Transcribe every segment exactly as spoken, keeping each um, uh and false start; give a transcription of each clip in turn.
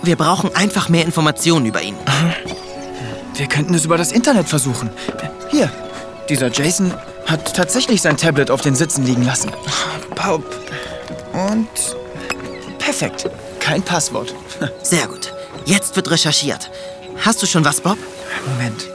Wir brauchen einfach mehr Informationen über ihn. Wir könnten es über das Internet versuchen. Hier, dieser Jason hat tatsächlich sein Tablet auf den Sitzen liegen lassen. Bob. Und perfekt. Kein Passwort. Sehr gut. Jetzt wird recherchiert. Hast du schon was, Bob? Moment.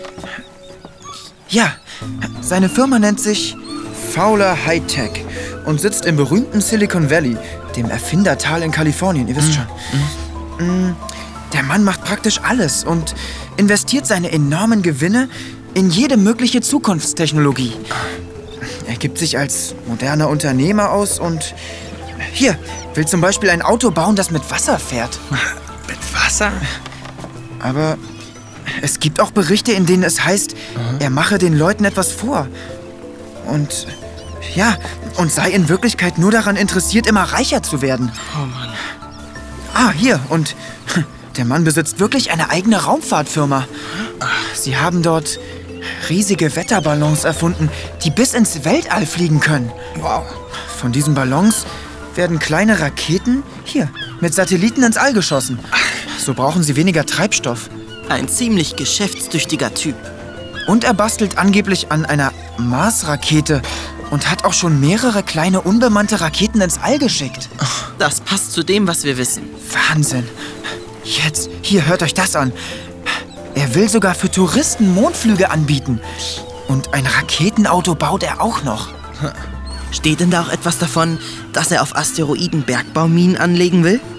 Ja, seine Firma nennt sich Fowler High-Tech und sitzt im berühmten Silicon Valley, dem Erfindertal in Kalifornien, ihr wisst Mhm. schon. Mm, Der Mann macht praktisch alles und investiert seine enormen Gewinne in jede mögliche Zukunftstechnologie. Er gibt sich als moderner Unternehmer aus und hier, will zum Beispiel ein Auto bauen, das mit Wasser fährt. Mit Wasser? Aber es gibt auch Berichte, in denen es heißt, er mache den Leuten etwas vor. Und ja, und sei in Wirklichkeit nur daran interessiert, immer reicher zu werden. Oh Mann. Ah, hier, und der Mann besitzt wirklich eine eigene Raumfahrtfirma. Sie haben dort riesige Wetterballons erfunden, die bis ins Weltall fliegen können. Wow. Von diesen Ballons werden kleine Raketen, hier, mit Satelliten ins All geschossen. So brauchen sie weniger Treibstoff. Ein ziemlich geschäftstüchtiger Typ. Und er bastelt angeblich an einer Mars-Rakete und hat auch schon mehrere kleine unbemannte Raketen ins All geschickt. Das passt zu dem, was wir wissen. Wahnsinn. Jetzt, hier, hört euch das an. Er will sogar für Touristen Mondflüge anbieten. Und ein Raketenauto baut er auch noch. Steht denn da auch etwas davon, dass er auf Asteroiden Bergbauminen anlegen will?